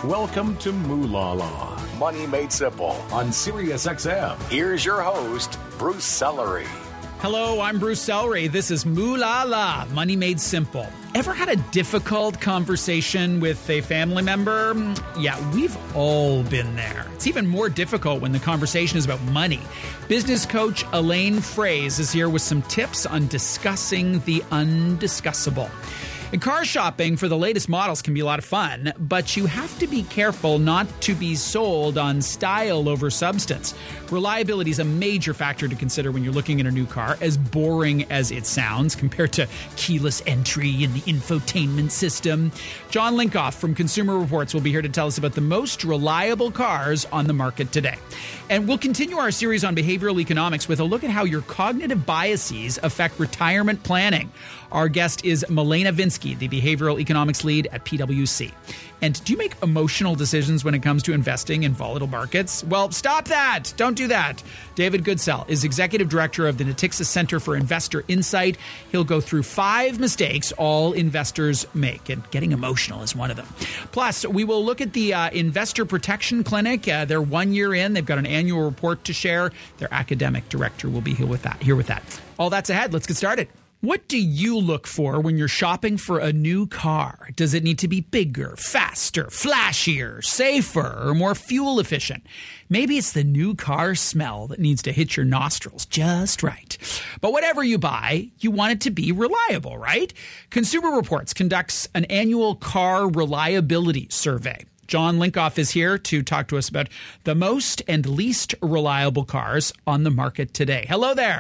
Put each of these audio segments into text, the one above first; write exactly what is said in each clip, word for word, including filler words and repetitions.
Welcome to Moolah Law, Money Made Simple on Sirius X M. Here's your host, Bruce Sellery. Hello, I'm Bruce Sellery. This is Moolah La, Money Made Simple. Ever had a difficult conversation with a family member? Yeah, we've all been there. It's even more difficult when the conversation is about money. Business coach Elaine Fraze is here with some tips on discussing the undiscussable. And car shopping for the latest models can be a lot of fun, but you have to be careful not to be sold on style over substance. Reliability is a major factor to consider when you're looking at a new car, as boring as it sounds compared to keyless entry and the infotainment system. John Linkoff from Consumer Reports will be here to tell us about the most reliable cars on the market today. And we'll continue our series on behavioral economics with a look at how your cognitive biases affect retirement planning. Our guest is Milena Vinsky, the behavioral economics lead at P W C. And do you make emotional decisions when it comes to investing in volatile markets? Well, stop that. Don't do that. David Goodsell is executive director of the Natixis Center for Investor Insight. He'll go through five mistakes all investors make, and getting emotional is one of them. Plus, we will look at the uh, Investor Protection Clinic. Uh, they're one year in. They've got an annual report to share. Their academic director will be here with that. Here with that. All that's ahead. Let's get started. What do you look for when you're shopping for a new car? Does it need to be bigger, faster, flashier, safer, or more fuel efficient? Maybe it's the new car smell that needs to hit your nostrils just right. But whatever you buy, you want it to be reliable, right? Consumer Reports conducts an annual car reliability survey. John Linkoff is here to talk to us about the most and least reliable cars on the market today. Hello there.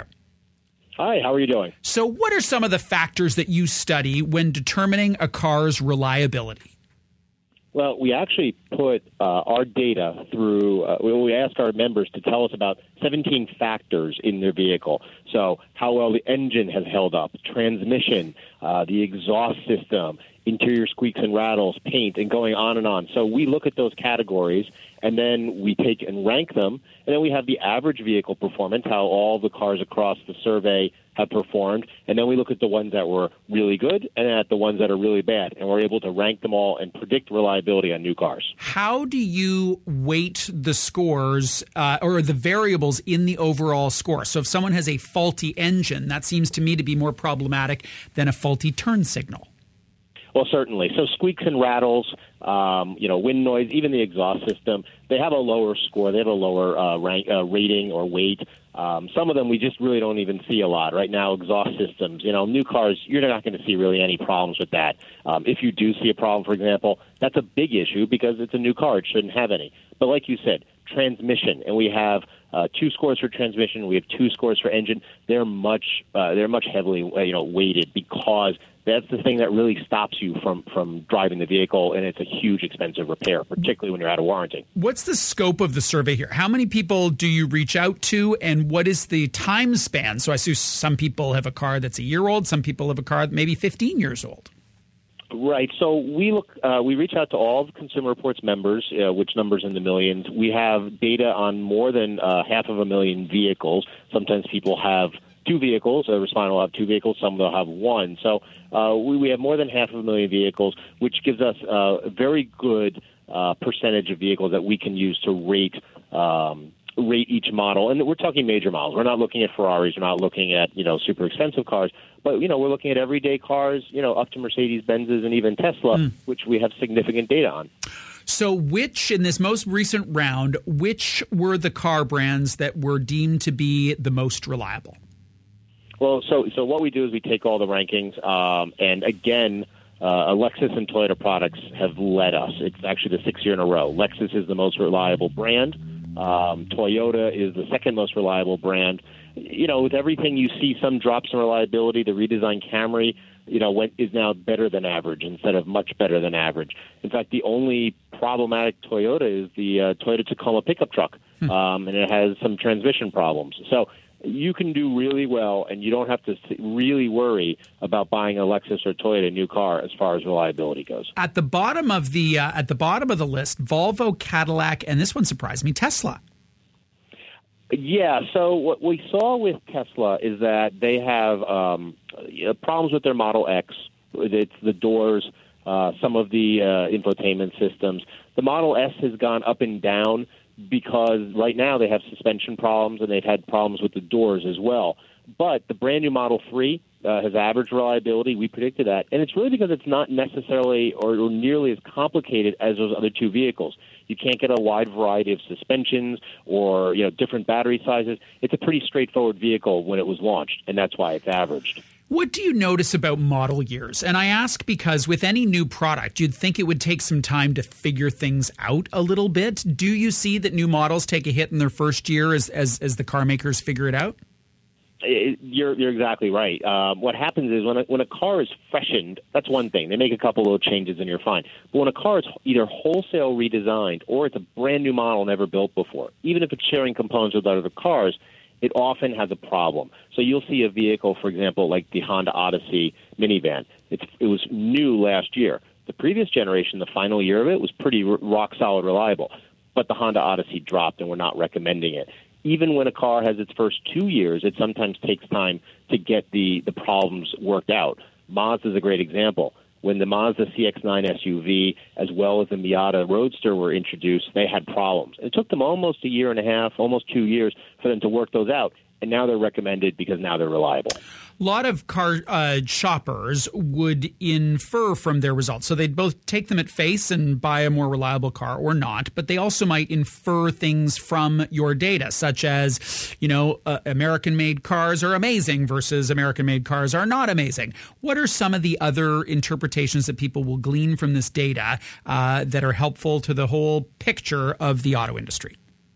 Hi, how are you doing? So what are some of the factors that you study when determining a car's reliability? Well, we actually put uh, our data through, uh, we ask our members to tell us about seventeen factors in their vehicle. So how well the engine has held up, transmission, uh, the exhaust system, interior squeaks and rattles, paint, and going on and on. So we look at those categories, and then we take and rank them, and then we have the average vehicle performance, how all the cars across the survey have performed, and then we look at the ones that were really good and at the ones that are really bad, and we're able to rank them all and predict reliability on new cars. How do you weight the scores uh, or the variables in the overall score? So if someone has a faulty engine, that seems to me to be more problematic than a faulty turn signal. Well, certainly. So squeaks and rattles, um, you know, wind noise, even the exhaust system, they have a lower score. They have a lower uh, rank, uh, rating or weight. Um, some of them we just really don't even see a lot. Right now, exhaust systems, you know, new cars, you're not going to see really any problems with that. Um, if you do see a problem, for example, that's a big issue because it's a new car. It shouldn't have any. But like you said, transmission, and we have uh, two scores for transmission. We have two scores for engine. They're much, uh, they're much heavily, uh, you know, weighted because that's the thing that really stops you from, from driving the vehicle, and it's a huge expensive repair, particularly when you're out of warranty. What's the scope of the survey here? How many people do you reach out to, and what is the time span? So I assume some people have a car that's a year old, some people have a car that maybe fifteen years old. Right. So we look, uh, we reach out to all the Consumer Reports members, uh, which numbers in the millions. We have data on more than uh, half of a million vehicles. Sometimes people have two vehicles. A respondent will have two vehicles. Some will have one. So uh, we, we have more than half of a million vehicles, which gives us uh, a very good uh, percentage of vehicles that we can use to rate um, rate each model. And we're talking major models. We're not looking at Ferraris. We're not looking at, you know, super expensive cars. But, you know, we're looking at everyday cars, you know, up to Mercedes-Benzes and even Tesla, mm. which we have significant data on. So which, in this most recent round, which were the car brands that were deemed to be the most reliable? Well, so so what we do is we take all the rankings, um, and again, uh, Lexus and Toyota products have led us. It's actually the sixth year in a row. Lexus is the most reliable brand. Um, Toyota is the second most reliable brand. You know, with everything you see some drops in reliability. The redesigned Camry, you know, went, is now better than average instead of much better than average. In fact, the only problematic Toyota is the uh, Toyota Tacoma pickup truck, hmm. um, and it has some transmission problems. So you can do really well, and you don't have to really worry about buying a Lexus or Toyota new car as far as reliability goes. At the bottom of the uh, at the bottom of the list, Volvo, Cadillac, and this one surprised me, Tesla. Yeah, so what we saw with Tesla is that they have um, problems with their Model X. It's the doors. uh, some of the uh, infotainment systems. The Model S has gone up and down because right now they have suspension problems and they've had problems with the doors as well. But the brand new Model three uh, has average reliability. We predicted that. And it's really because it's not necessarily or, or nearly as complicated as those other two vehicles. You can't get a wide variety of suspensions or, you know, different battery sizes. It's a pretty straightforward vehicle when it was launched, and that's why it's averaged. What do you notice about model years? And I ask because with any new product, you'd think it would take some time to figure things out a little bit. Do you see that new models take a hit in their first year as as, as the car makers figure it out? It, you're you're exactly right. Um, what happens is when a, when a car is freshened, that's one thing. They make a couple of changes and you're fine. But when a car is either wholesale redesigned or it's a brand new model never built before, even if it's sharing components with other cars, it often has a problem. So you'll see a vehicle, for example, like the Honda Odyssey minivan. It's, it was new last year. The previous generation, the final year of it, was pretty r- rock-solid reliable. But the Honda Odyssey dropped, and we're not recommending it. Even when a car has its first two years, it sometimes takes time to get the, the problems worked out. Mazda is a great example. When the Mazda C X nine S U V as well as the Miata Roadster were introduced, they had problems. It took them almost a year and a half, almost two years for them to work those out. And now they're recommended because now they're reliable. A lot of car uh, shoppers would infer from their results. So they'd both take them at face and buy a more reliable car or not, but they also might infer things from your data, such as, you know, uh, American-made cars are amazing versus American-made cars are not amazing. What are some of the other interpretations that people will glean from this data uh, that are helpful to the whole picture of the auto industry?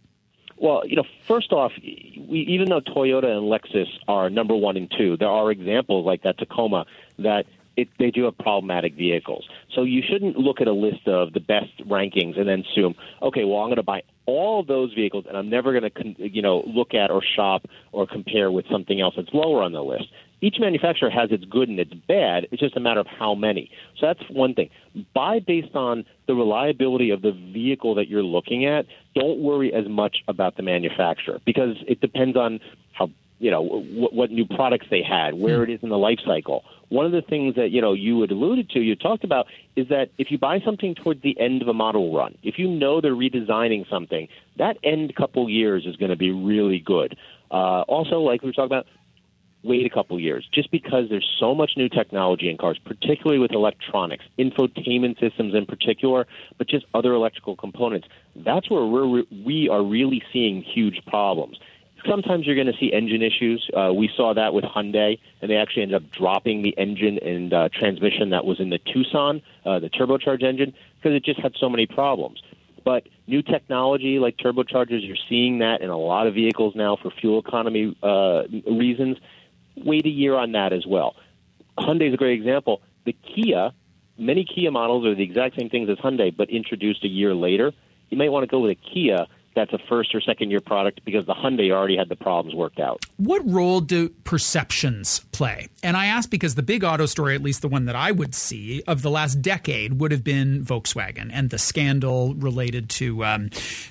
Well, you know, first off, we, even though Toyota and Lexus are number one and two, there are examples like that Tacoma that it, they do have problematic vehicles. So you shouldn't look at a list of the best rankings and then assume, okay, well, I'm going to buy all of those vehicles and I'm never going to, you know, look at or shop or compare with something else that's lower on the list. Each manufacturer has its good and its bad. It's just a matter of how many. So that's one thing. Buy based on the reliability of the vehicle that you're looking at. Don't worry as much about the manufacturer because it depends on how, you know, what, what new products they had, where it is in the life cycle. One of the things that, you know, you had alluded to, you talked about, is that if you buy something towards the end of a model run, if you know they're redesigning something, that end couple years is going to be really good. Uh, also, like we were talking about, wait a couple years, just because there's so much new technology in cars, particularly with electronics, infotainment systems in particular, but just other electrical components. That's where we're, we are really seeing huge problems. Sometimes you're going to see engine issues. Uh, we saw that with Hyundai, and they actually ended up dropping the engine and uh, transmission that was in the Tucson, uh, the turbocharged engine, because it just had so many problems. But new technology like turbochargers, you're seeing that in a lot of vehicles now for fuel economy uh, reasons. Wait a year on that as well. Hyundai is a great example. The Kia, many Kia models are the exact same things as Hyundai, but introduced a year later. You might want to go with a Kia that's a first or second year product because the Hyundai already had the problems worked out. What role do perceptions play? And I ask because the big auto story, at least the one that I would see of the last decade, would have been Volkswagen and the scandal related to um,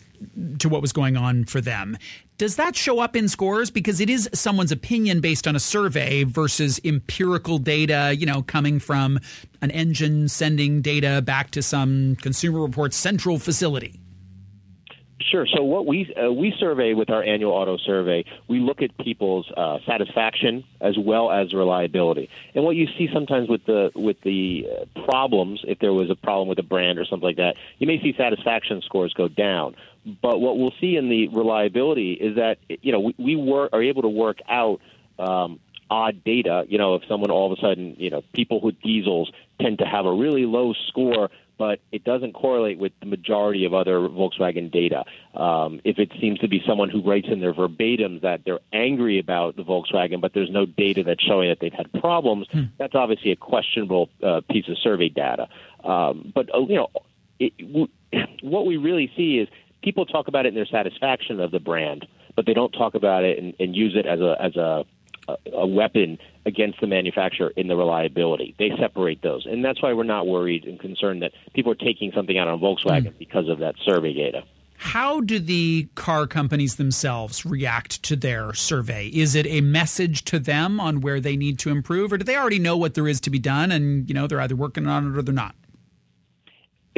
to what was going on for them. Does that show up in scores? Because it is someone's opinion based on a survey versus empirical data, you know, coming from an engine sending data back to some Consumer Reports central facility. Sure. So what we uh, we survey with our annual auto survey, we look at people's uh, satisfaction as well as reliability. And what you see sometimes with the with the uh, problems, if there was a problem with a brand or something like that, you may see satisfaction scores go down. But what we'll see in the reliability is that, you know, we, we work, are able to work out um, odd data. You know, if someone all of a sudden, you know, people with diesels tend to have a really low score, but it doesn't correlate with the majority of other Volkswagen data. Um, if it seems to be someone who writes in their verbatims that they're angry about the Volkswagen, but there's no data that's showing that they've had problems, hmm. that's obviously a questionable uh, piece of survey data. Um, but, uh, you know, it, w- what we really see is people talk about it in their satisfaction of the brand, but they don't talk about it and, and use it as a as a, a weapon against the manufacturer in the reliability. They separate those, and that's why we're not worried and concerned that people are taking something out on Volkswagen mm. because of that survey data. How do the car companies themselves react to their survey? Is it a message to them on where they need to improve, or do they already know what there is to be done and, you know, they're either working on it or they're not?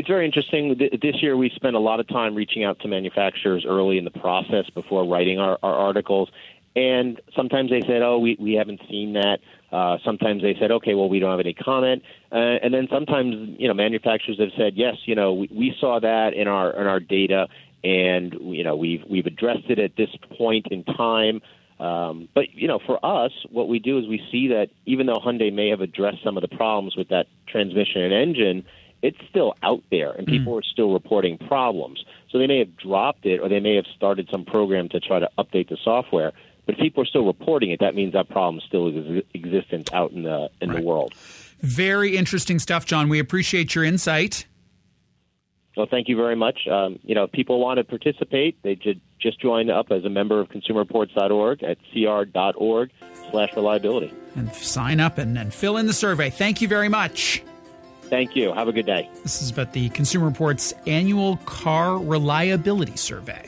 It's very interesting. This year we spent a lot of time reaching out to manufacturers early in the process before writing our, our articles. And sometimes they said, oh, we, we haven't seen that. Uh, sometimes they said, okay, well, we don't have any comment. Uh, and then sometimes, you know, manufacturers have said, yes, you know, we, we saw that in our in our data, and, you know, we've, we've addressed it at this point in time. Um, but, you know, for us, what we do is we see that even though Hyundai may have addressed some of the problems with that transmission and engine, it's still out there, and people mm. are still reporting problems. So they may have dropped it, or they may have started some program to try to update the software. But if people are still reporting it, that means that problem still is existent out in the in right. the world. Very interesting stuff, John. We appreciate your insight. Well, thank you very much. Um, you know, if people want to participate, they should just join up as a member of consumer reports dot org at c r dot org slash reliability. And sign up and, and fill in the survey. Thank you very much. Thank you. Have a good day. This is about the Consumer Reports annual car reliability survey.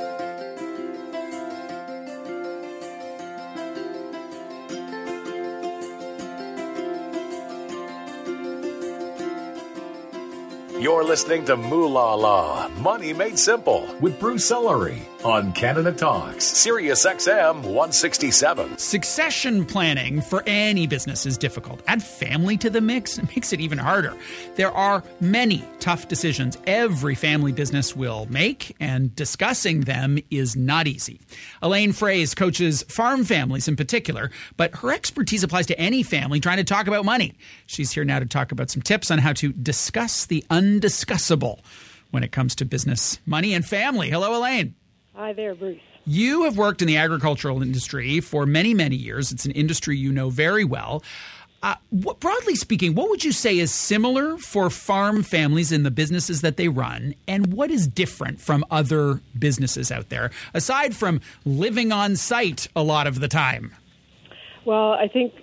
You're listening to Moolah La, Money Made Simple, with Bruce Ellery on Canada Talks, Sirius X M one sixty-seven. Succession planning for any business is difficult. Add family to the mix, it makes it even harder. There are many tough decisions every family business will make, and discussing them is not easy. Elaine Fraze coaches farm families in particular, but her expertise applies to any family trying to talk about money. She's here now to talk about some tips on how to discuss the undiscussable when it comes to business, money, and family. Hello, Elaine. Hi there, Bruce. You have worked in the agricultural industry for many, many years. It's an industry you know very well. Uh, what, broadly speaking, what would you say is similar for farm families in the businesses that they run, and what is different from other businesses out there, aside from living on site a lot of the time? Well, I think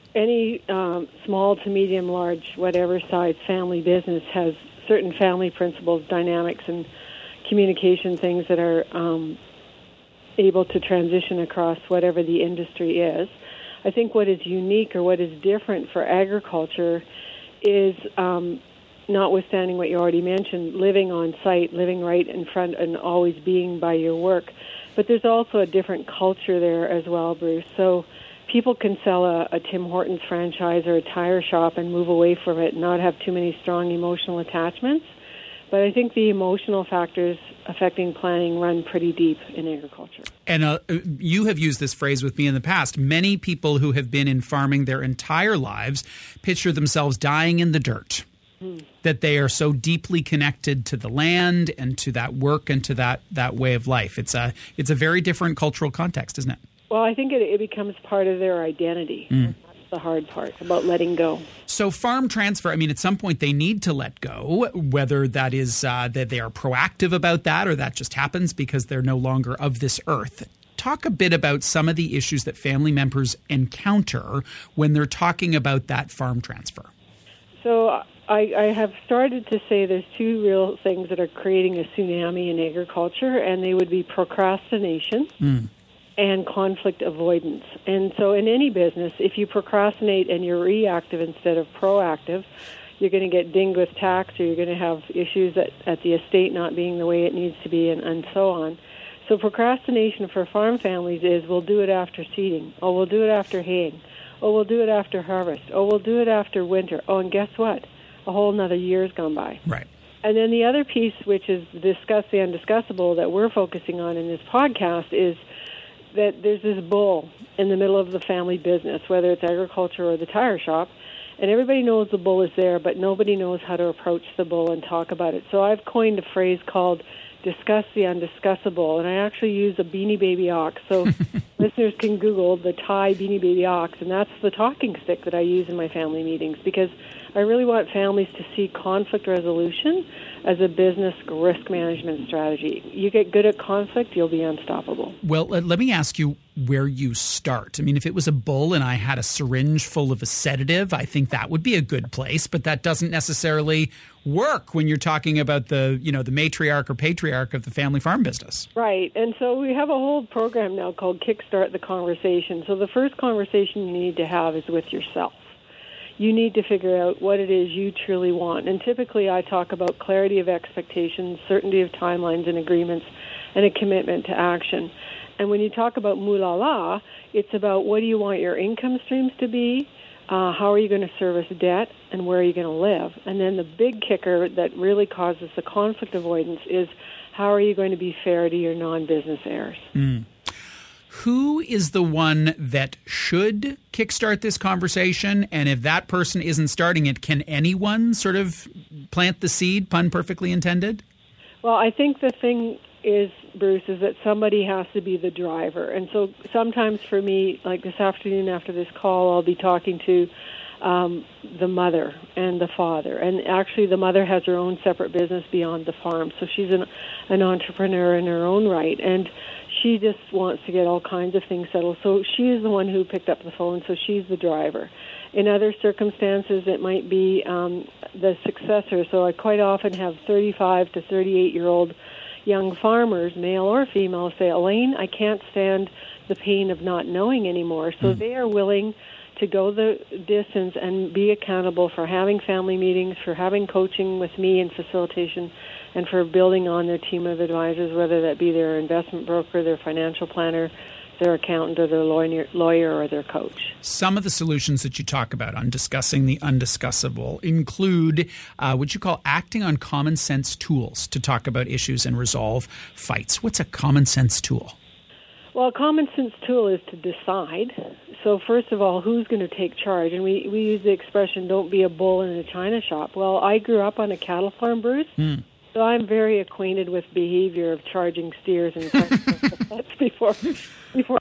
any um, small to medium, large, whatever size family business has certain family principles, dynamics, and communication things that are um, able to transition across whatever the industry is. I think what is unique or what is different for agriculture is, um, notwithstanding what you already mentioned, living on site, living right in front and always being by your work. But there's also a different culture there as well, Bruce. So people can sell a, a Tim Hortons franchise or a tire shop and move away from it and not have too many strong emotional attachments. But I think the emotional factors affecting planning run pretty deep in agriculture. And uh, you have used this phrase with me in the past. Many people who have been in farming their entire lives picture themselves dying in the dirt, hmm. that they are so deeply connected to the land and to that work and to that, that way of life. It's a, it's a very different cultural context, isn't it? Well, I think it, it becomes part of their identity. Mm. The hard part about letting go. So farm transfer, I mean, at some point they need to let go, whether that is uh, that they are proactive about that or that just happens because they're no longer of this earth. Talk a bit about some of the issues that family members encounter when they're talking about that farm transfer. So I, I have started to say there's two real things that are creating a tsunami in agriculture, and they would be procrastination. Mm. and conflict avoidance. And so in any business, if you procrastinate and you're reactive instead of proactive, you're going to get dinged with tax, or you're going to have issues at, at the estate not being the way it needs to be, and, and so on. So procrastination for farm families is, we'll do it after seeding. Oh, we'll do it after haying. Oh, we'll do it after harvest. Oh, we'll do it after winter. Oh, and guess what? A whole another year's gone by. Right. And then the other piece, which is discuss the undiscussable that we're focusing on in this podcast, is that there's this bull in the middle of the family business, whether it's agriculture or the tire shop, and everybody knows the bull is there, but nobody knows how to approach the bull and talk about it. So I've coined a phrase called discuss the undiscussable, and I actually use a Beanie Baby ox. So listeners can Google the Thai Beanie Baby ox, and that's the talking stick that I use in my family meetings, because I really want families to see conflict resolution as a business risk management strategy. You get good at conflict, you'll be unstoppable. Well, let me ask you where you start. I mean, if it was a bull and I had a syringe full of a sedative, I think that would be a good place, but that doesn't necessarily work when you're talking about the, you know, the matriarch or patriarch of the family farm business. Right. And so we have a whole program now called Kickstart the Conversation. So the first conversation you need to have is with yourself. you need to figure out what it is you truly want. And typically I talk about clarity of expectations, certainty of timelines and agreements, and a commitment to action. And when you talk about Moola, it's about what do you want your income streams to be, uh, how are you going to service debt, and where are you going to live. And then the big kicker that really causes the conflict avoidance is how are you going to be fair to your non-business heirs. Mm. Who is the one that should kickstart this conversation? And if that person isn't starting it, can anyone sort of plant the seed, pun perfectly intended? Well, I think the thing is, Bruce, is that somebody has to be the driver. And so sometimes for me, like this afternoon after this call, I'll be talking to um, the mother and the father. And actually the mother has her own separate business beyond the farm. So she's an, an entrepreneur in her own right. And she just wants to get all kinds of things settled. So she is the one who picked up the phone, so she's the driver. In other circumstances, it might be um, the successor. So I quite often have thirty-five to thirty-eight-year-old young farmers, male or female, say, Elaine, I can't stand the pain of not knowing anymore. So mm. they are willing to go the distance and be accountable for having family meetings, for having coaching with me and facilitation, and for building on their team of advisors, whether that be their investment broker, their financial planner, their accountant, or their lawyer, lawyer or their coach. Some of the solutions that you talk about on discussing the undiscussable include uh, what you call acting on common sense tools to talk about issues and resolve fights. What's a common sense tool? Well, a common sense tool is to decide. So first of all, who's going to take charge? And we, we use the expression, don't be a bull in a china shop. Well, I grew up on a cattle farm, Bruce. Mm. So I'm very acquainted with behavior of charging steers and that's before before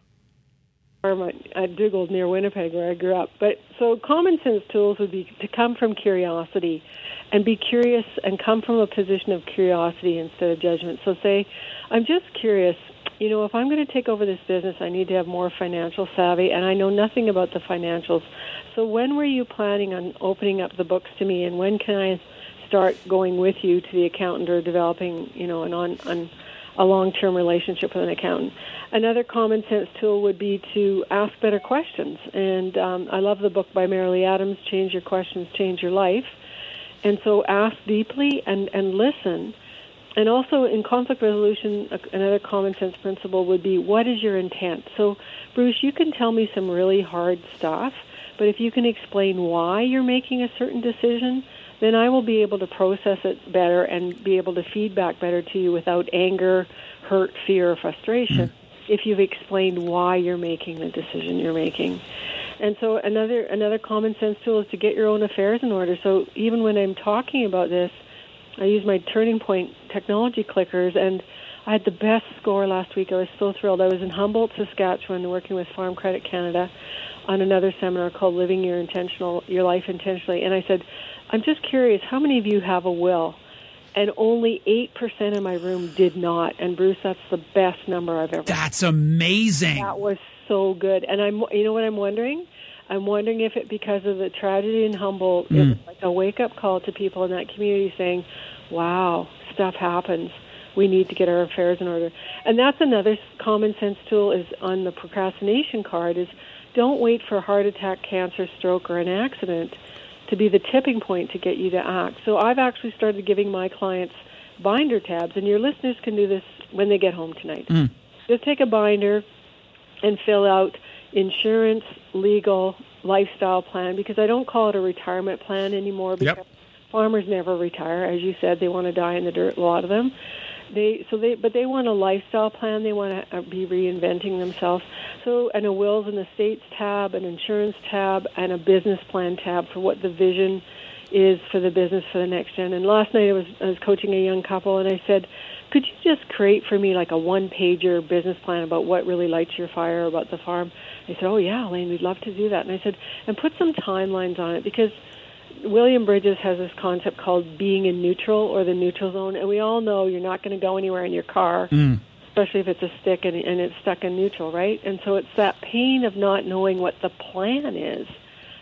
at Dougal near Winnipeg where I grew up. But so common sense tools would be to come from curiosity and be curious and come from a position of curiosity instead of judgment. So say, I'm just curious, you know, if I'm going to take over this business, I need to have more financial savvy, and I know nothing about the financials. So when were you planning on opening up the books to me, and when can I start going with you to the accountant or developing, you know, an on, on a long-term relationship with an accountant? Another common sense tool would be to ask better questions. And um, I love the book by Marilee Adams, Change Your Questions, Change Your Life. And so ask deeply and, and listen. And also in conflict resolution, another common sense principle would be, what is your intent? So, Bruce, you can tell me some really hard stuff, but if you can explain why you're making a certain decision, then I will be able to process it better and be able to feed back better to you without anger, hurt, fear, or frustration, mm. if you've explained why you're making the decision you're making. And so another another common sense tool is to get your own affairs in order. So even when I'm talking about this, I use my Turning Point technology clickers, and I had the best score last week. I was so thrilled. I was in Humboldt, Saskatchewan, working with Farm Credit Canada on another seminar called Living Your Intentional Your Life Intentionally. And I said, I'm just curious, how many of you have a will? And only eight percent of my room did not. And Bruce, that's the best number I've ever had. That's amazing. That was so good. And I'm, you know what I'm wondering? I'm wondering if it, because of the tragedy in Humboldt, mm. it was like a wake-up call to people in that community saying, wow, stuff happens. We need to get our affairs in order. And that's another common sense tool is on the procrastination card is don't wait for a heart attack, cancer, stroke, or an accident to be the tipping point to get you to act. So I've actually started giving my clients binder tabs, and your listeners can do this when they get home tonight. Mm. Just take a binder and fill out insurance, legal, lifestyle plan, because I don't call it a retirement plan anymore because yep. farmers never retire. As you said, they want to die in the dirt, a lot of them. They so they but they want a lifestyle plan. They want to be reinventing themselves. So, and a wills and estates tab, an insurance tab, and a business plan tab for what the vision is for the business for the next gen. And last night I was I was coaching a young couple, and I said, could you just create for me like a one-pager business plan about what really lights your fire about the farm? They said, oh yeah, Elaine, we'd love to do that. And I said, and put some timelines on it, because William Bridges has this concept called being in neutral or the neutral zone, and we all know you're not going to go anywhere in your car, mm. especially if it's a stick and, and it's stuck in neutral, right? And so it's that pain of not knowing what the plan is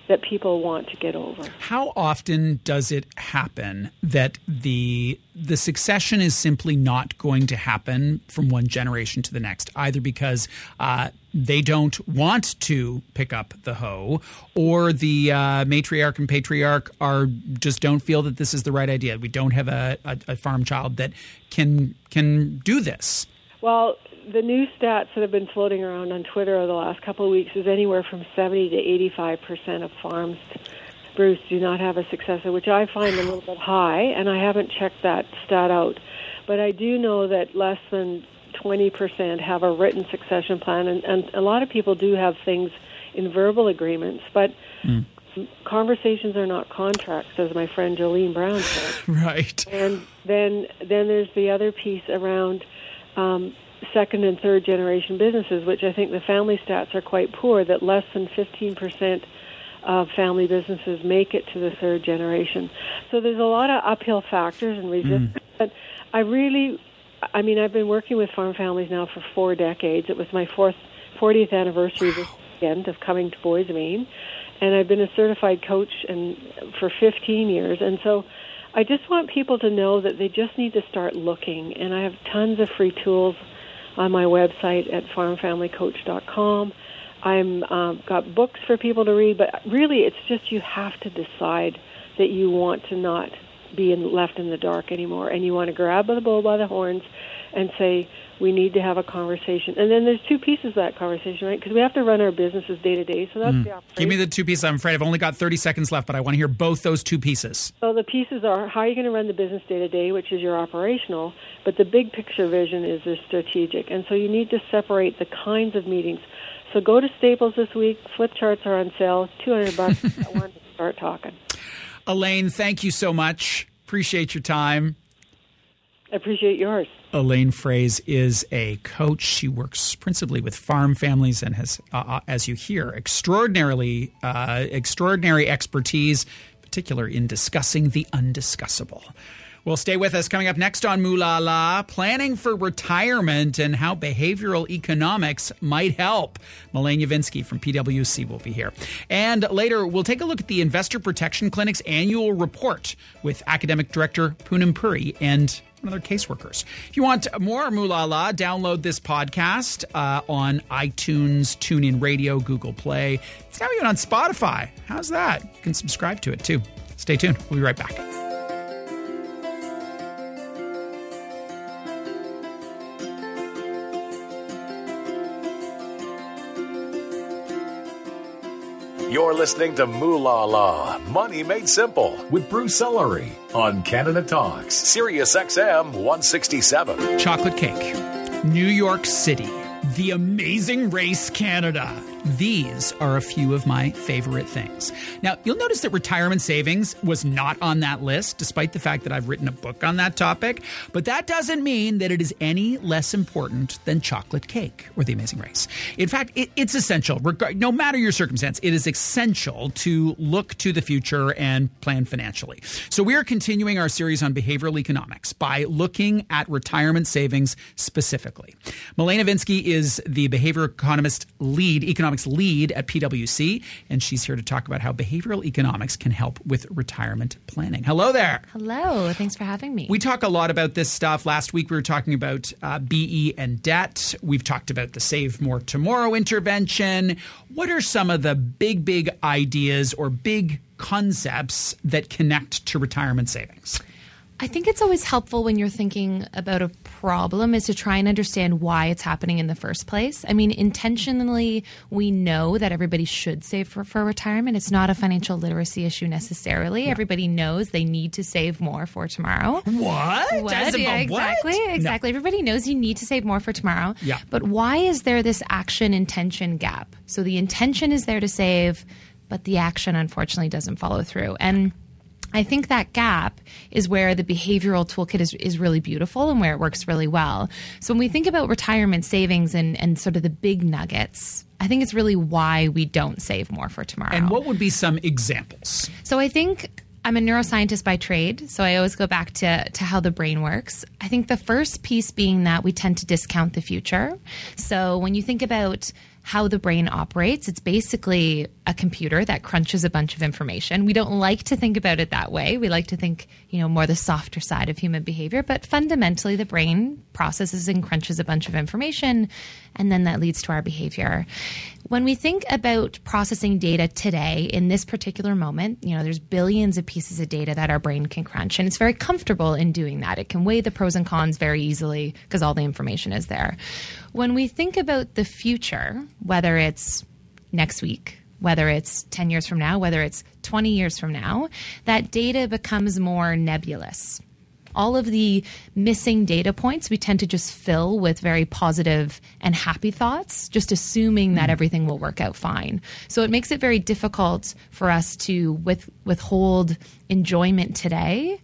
that people want to get over. How often does it happen that the the succession is simply not going to happen from one generation to the next, either because uh, they don't want to pick up the hoe, or the uh, matriarch and patriarch are just don't feel that this is the right idea? We don't have a, a, a farm child that can can do this. Well, the new stats that have been floating around on Twitter over the last couple of weeks is anywhere from seventy to eighty-five percent of farms, Bruce, do not have a successor, which I find a little bit high, and I haven't checked that stat out. But I do know that less than twenty percent have a written succession plan, and, and a lot of people do have things in verbal agreements, but mm. conversations are not contracts, as my friend Jolene Brown said. Right. And then, then there's the other piece around um, second and third generation businesses, which I think the family stats are quite poor, that less than fifteen percent of family businesses make it to the third generation. So there's a lot of uphill factors and resistance. Mm. But I really, I mean, I've been working with farm families now for four decades. It was my fourth, fortieth anniversary wow. this weekend of coming to Boisemaine. And I've been a certified coach and for fifteen years. And so I just want people to know that they just need to start looking. And I have tons of free tools on my website at farm family coach dot com. I'm uh, got books for people to read, but really it's just you have to decide that you want to not be in, left in the dark anymore, and you want to grab the bull by the horns and say, we need to have a conversation. And then there's two pieces of that conversation, right? Because we have to run our businesses day to day, so that's mm. the operation. Give me the two pieces. I'm afraid I've only got thirty seconds left, but I want to hear both those two pieces. So the pieces are how you're going to run the business day to day, which is your operational, but the big picture vision is the strategic. And so you need to separate the kinds of meetings. So go to Staples this week. Flip charts are on sale. two hundred bucks. I want to start talking. Elaine, thank you so much. Appreciate your time. I appreciate yours. Elaine Fraze is a coach. She works principally with farm families and has, uh, as you hear, extraordinarily uh, extraordinary expertise, particular in discussing the undiscussable. Well, stay with us. Coming up next on Mooh La La, planning for retirement and how behavioral economics might help. Melaine Yavinsky from P W C will be here. And later, we'll take a look at the Investor Protection Clinic's annual report with Academic Director Poonam Puri and other caseworkers. If you want more Mooh La La, download this podcast uh, on iTunes, TuneIn Radio, Google Play. It's now even on Spotify. How's that? You can subscribe to it too. Stay tuned. We'll be right back. You're listening to Mooh La La, Money Made Simple, with Bruce Ellery on Canada Talks, Sirius X M one sixty-seven. Chocolate cake, New York City, The Amazing Race Canada. These are a few of my favorite things. Now, you'll notice that retirement savings was not on that list, despite the fact that I've written a book on that topic. But that doesn't mean that it is any less important than chocolate cake or The Amazing Race. In fact, it, it's essential. Reg- no matter your circumstance, it is essential to look to the future and plan financially. So we are continuing our series on behavioral economics by looking at retirement savings specifically. Melaine Yavinsky is the behavioral economist lead, economic lead at P W C, and she's here to talk about how behavioral economics can help with retirement planning. Hello there. Hello. Thanks for having me. We talk a lot about this stuff. Last week we were talking about uh, B E and debt. We've talked about the Save More Tomorrow intervention. What are some of the big, big ideas or big concepts that connect to retirement savings? I think it's always helpful when you're thinking about a problem is to try and understand why it's happening in the first place. I mean, intentionally, we know that everybody should save for, for retirement. It's not a financial literacy issue necessarily. Yeah. Everybody knows they need to save more for tomorrow. What? What? As yeah, exactly. What? Exactly. No. Everybody knows you need to save more for tomorrow. Yeah. But why is there this action-intention gap? So the intention is there to save, but the action, unfortunately, doesn't follow through. And I think that gap is where the behavioral toolkit is, is really beautiful and where it works really well. So when we think about retirement savings and, and sort of the big nuggets, I think it's really why we don't save more for tomorrow. And what would be some examples? So I think I'm a neuroscientist by trade, so I always go back to, to how the brain works. I think the first piece being that we tend to discount the future. So when you think about how the brain operates. It's basically a computer that crunches a bunch of information. We don't like to think about it that way. We like to think, you know, more the softer side of human behavior. But fundamentally, the brain processes and crunches a bunch of information, and then that leads to our behavior. When we think about processing data today, in this particular moment, you know, there's billions of pieces of data that our brain can crunch, and it's very comfortable in doing that. It can weigh the pros and cons very easily because all the information is there. When we think about the future, whether it's next week, whether it's ten years from now, whether it's twenty years from now, that data becomes more nebulous. All of the missing data points we tend to just fill with very positive and happy thoughts, just assuming that everything will work out fine. So it makes it very difficult for us to with, withhold enjoyment today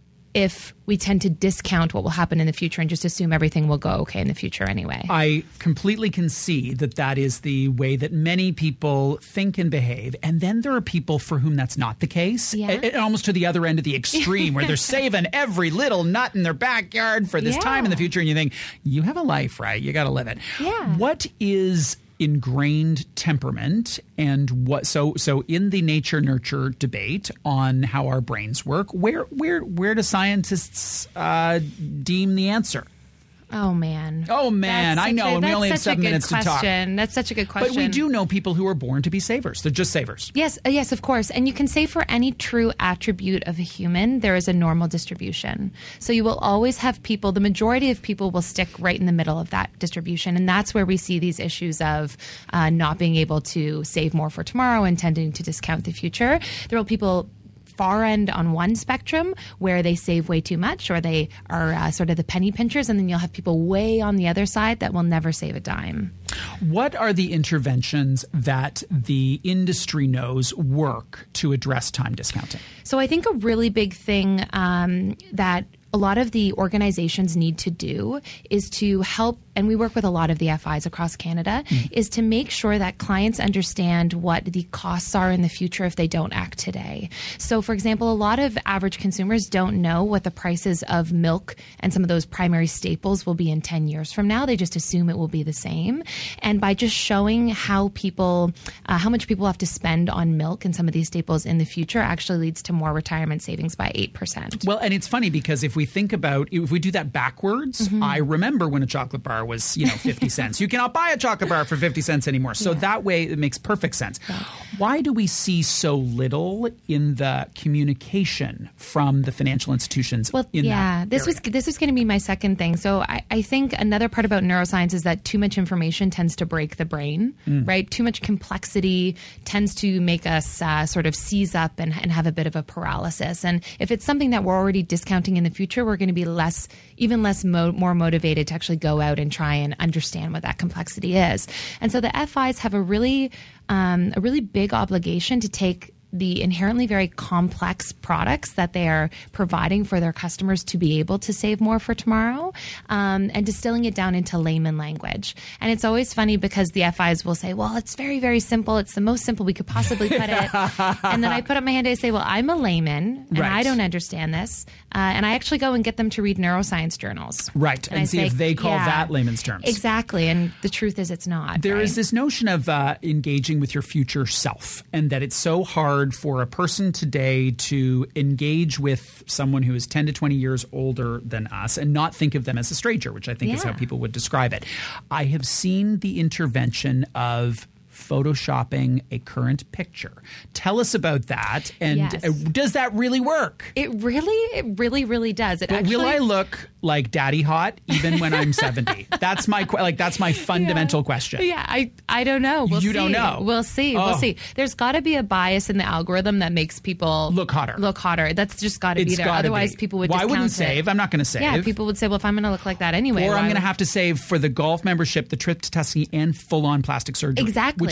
if we tend to discount what will happen in the future and just assume everything will go okay in the future anyway. I completely concede that that is the way that many people think and behave. And then there are people for whom that's not the case. Yeah. And, and almost to the other end of the extreme where they're saving every little nut in their backyard for this Yeah. time in the future. And you think, you have a life, right? You got to live it. Yeah. What is ingrained temperament, and what so so in the nature nurture debate on how our brains work, where where where do scientists uh, deem the answer? Oh, man. Oh, man. That's I know, such a- and we only have that's such a seven good minutes to talk. question. That's such a good question. But we do know people who are born to be savers. They're just savers. Yes, uh, yes, of course. And you can say for any true attribute of a human, there is a normal distribution. So you will always have people, the majority of people will stick right in the middle of that distribution. And that's where we see these issues of uh, not being able to save more for tomorrow and tending to discount the future. There will be people far end on one spectrum where they save way too much, or they are uh, sort of the penny pinchers, and then you'll have people way on the other side that will never save a dime. What are the interventions that the industry knows work to address time discounting? So I think a really big thing um, that a lot of the organizations need to do is to help, and we work with a lot of the F Is across Canada, mm. is to make sure that clients understand what the costs are in the future if they don't act today. So, for example, a lot of average consumers don't know what the prices of milk and some of those primary staples will be in ten years from now. They just assume it will be the same. And by just showing how people, uh, how much people have to spend on milk and some of these staples in the future actually leads to more retirement savings by eight percent. Well, and it's funny because if we think about, if we do that backwards, mm-hmm. I remember when a chocolate bar was, you know, fifty cents. You cannot buy a chocolate bar for fifty cents anymore. So yeah. that way it makes perfect sense. Yeah. Why do we see so little in the communication from the financial institutions well, in yeah, that this area? was this was going to be my second thing. So I, I think another part about neuroscience is that too much information tends to break the brain, mm. right? Too much complexity tends to make us uh, sort of seize up and, and have a bit of a paralysis. And if it's something that we're already discounting in the future, we're going to be less, even less, mo- more motivated to actually go out and try and understand what that complexity is. And so the F Is have a really, um, a really big obligation to take the inherently very complex products that they are providing for their customers to be able to save more for tomorrow, um, and distilling it down into layman language. And it's always funny because the F Is will say, well, it's very, very simple. It's the most simple we could possibly put it. And then I put up my hand and I say, well, I'm a layman and right. I don't understand this. Uh, and I actually go and get them to read neuroscience journals. Right. And, and see say, if they call yeah, that layman's terms. Exactly. And the truth is it's not. There right? is this notion of uh, engaging with your future self, and that it's so hard for a person today to engage with someone who is ten to twenty years older than us and not think of them as a stranger, which I think yeah. is how people would describe it. I have seen the intervention of photoshopping a current picture. Tell us about that. And yes. does that really work? It really, it really, really does. It but actually, will I look like daddy hot even when I'm seventy? That's my like. That's my fundamental yeah. question. Yeah, I, I don't know. We'll you see. don't know. We'll see. Oh. We'll see. There's got to be a bias in the algorithm that makes people look hotter. Look hotter. That's just got to be there. Otherwise, be. people would. Well, I wouldn't it. save. I'm not going to save. Yeah, people would say, well, if I'm going to look like that anyway, or I'm going to would... have to save for the golf membership, the trip to Tuscany, and full-on plastic surgery. Exactly. Which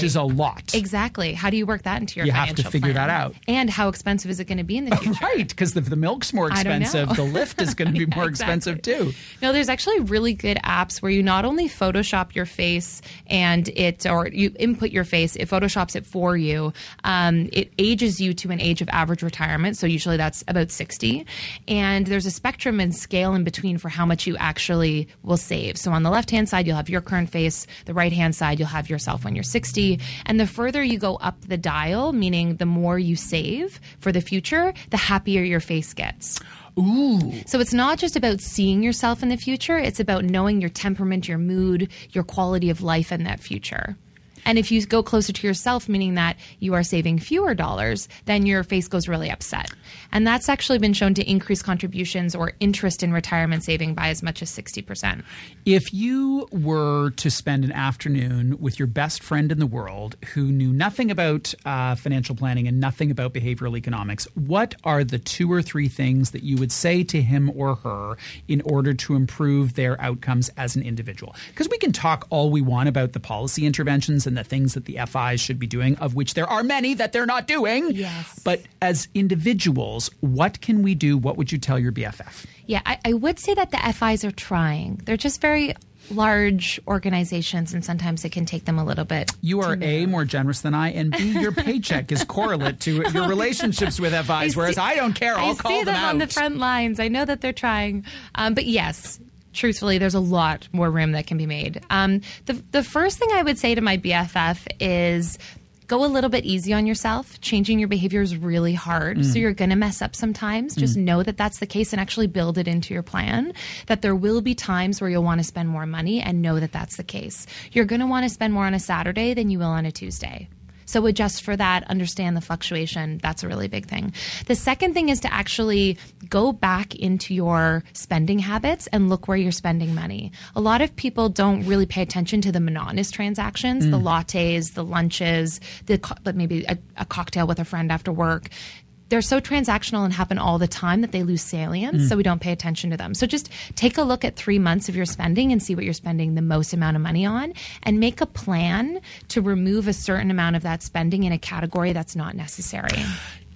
which is a lot. Exactly. How do you work that into your you financial have to figure plan? that out. And how expensive is it going to be in the future? Right, because if the milk's more expensive, the lift is going to be more exactly. expensive too. No, there's actually really good apps where you not only Photoshop your face and it, or you input your face, it Photoshops it for you. Um, it ages you to an age of average retirement, so usually that's about sixty. And there's a spectrum and scale in between for how much you actually will save. So on the left-hand side, you'll have your current face. The right-hand side, you'll have yourself when you're sixty. And the further you go up the dial, meaning the more you save for the future, the happier your face gets. Ooh. So it's not just about seeing yourself in the future. It's about knowing your temperament, your mood, your quality of life in that future. And if you go closer to yourself, meaning that you are saving fewer dollars, then your face goes really upset. And that's actually been shown to increase contributions or interest in retirement saving by as much as sixty percent. If you were to spend an afternoon with your best friend in the world who knew nothing about uh, financial planning and nothing about behavioral economics, what are the two or three things that you would say to him or her in order to improve their outcomes as an individual? Because we can talk all we want about the policy interventions and the things that the F Is should be doing, of which there are many that they're not doing. Yes. But as individuals, what can we do? What would you tell your B F F? Yeah, I, I would say that the F Is are trying. They're just very large organizations, and sometimes it can take them a little bit. You are A, more generous than I, and B, your paycheck is correlate to your relationships with F Is, I whereas see, I don't care. I'll I call see them, them out. on the front lines. I know that they're trying. Um, but yes, truthfully, there's a lot more room that can be made. Um, the, the first thing I would say to my B F F is go a little bit easy on yourself. Changing your behavior is really hard. Mm. So you're going to mess up sometimes. Just mm. know that that's the case and actually build it into your plan, that there will be times where you'll want to spend more money, and know that that's the case. You're going to want to spend more on a Saturday than you will on a Tuesday. So adjust for that, understand the fluctuation. That's a really big thing. The second thing is to actually go back into your spending habits and look where you're spending money. A lot of people don't really pay attention to the monotonous transactions, mm. the lattes, the lunches, the co- maybe a, a cocktail with a friend after work. They're so transactional and happen all the time that they lose salience, mm. so we don't pay attention to them. So just take a look at three months of your spending and see what you're spending the most amount of money on, and make a plan to remove a certain amount of that spending in a category that's not necessary.